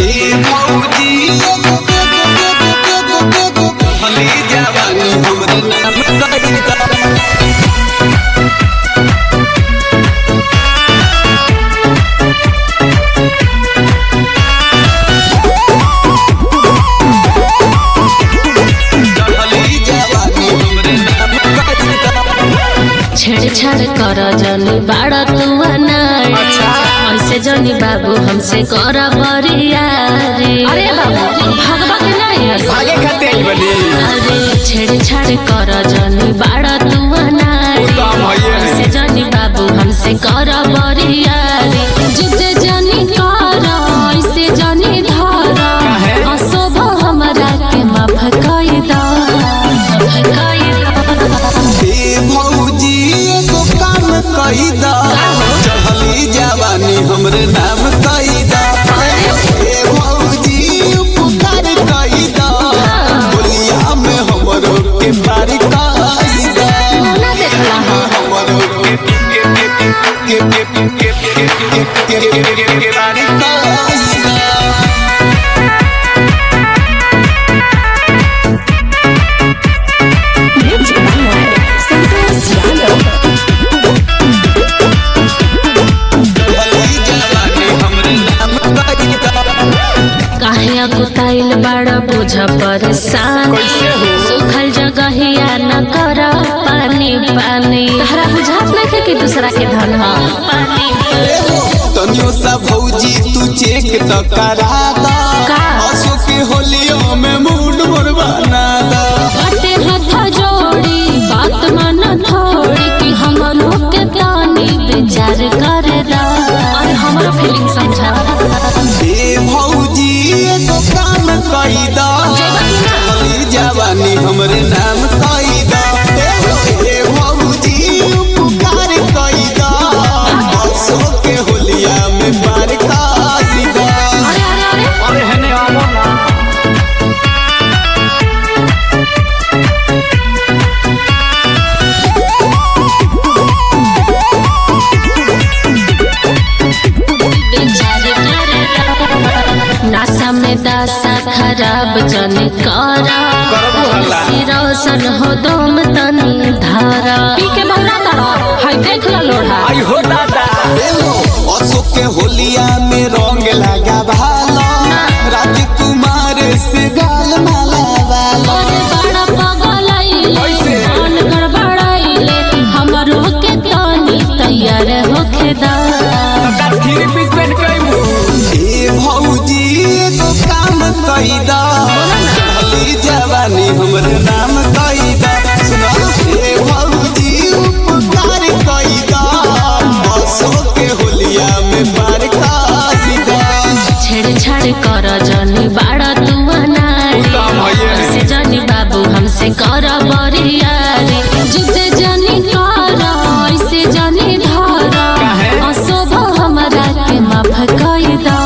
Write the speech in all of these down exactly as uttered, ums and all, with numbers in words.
हे भौजी भले जवानी हमरे नाम कही दा छेड़छाड़ कर जनी बाड़ा तू अनाड़ी ऐसे जनी बाबू हमसे कर बरियारी। अरे बाबू भगवा के नहीं आगे खाते ही बनी। अरे छेड़छाड़ कर जनी बाड़ा तू अनाड़ी ऐसे जनी बाबू हमसे कर बरियारी। जिते जनी कर ऐसे जनी धर अशोभ हमरा के माफ कई दा कही दा चढ़ली जवानी हमरे नाम कही दा हे भौजी उपकार कही दा बोलिया में हमरो के पार कही दा हमरो के के के के के के पार कही दा कुताइल बड़ा बुझ परेशान सुखल जगहिया न कर पानी पानी तहरा बुझात नहीं कि दूसरा के धन पानी तनियो सा भौजी तू चेक त करा दा असो के होलियो में मूड मोर बना दा बाटे हाथ जोड़ी बात मन थोड़ी कि हमरो के तानी विचार कर दा और हमरो फीलिंग समझा हे भौजी तो काम कही दा चढ़ली जवानी हमरे नाम कही दा हे भौजी उपकार कही दा असो के होलिया में पार कही दा अरे हने आवो ना नासा में दासा खराब जन करा रोशन हो दोम तनी धारा पी के बहरा तारा हाय देख ला लोढ़ा आई हो दादा असो के होलिया में रंग लगा भाला राजकुमार से गाल माला वाला बड़ा पागल आइले मन गड़बड़ाइले हमरो के तनी तैयार होके दा फिर बीच में कइमु हे भौजी तो काम कही दा चढ़ली जवानी हमरे नाम कही दा सुना हे भौजी उपकार कही दा असो के होलिया में पार कही दा छेड़छाड़ कर जनी बाड़ा तू अनाड़ी से जनी बाबू हमसे कर बरियारी। जिते जनी कर ऐसे जनी धर अशोभ हमरा के माफ कई दा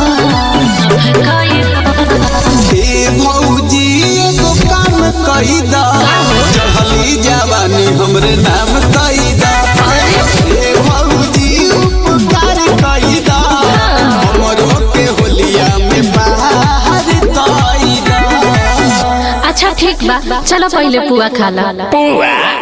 हे भौजी तो काम कही दा चढ़ली जवानी हमरे नाम कही दा हे भौजी उपकार कही दा हमरो के होलिया में बाहर कही दा। अच्छा ठीक बा चलो पहले पुआ खा ला। पुआ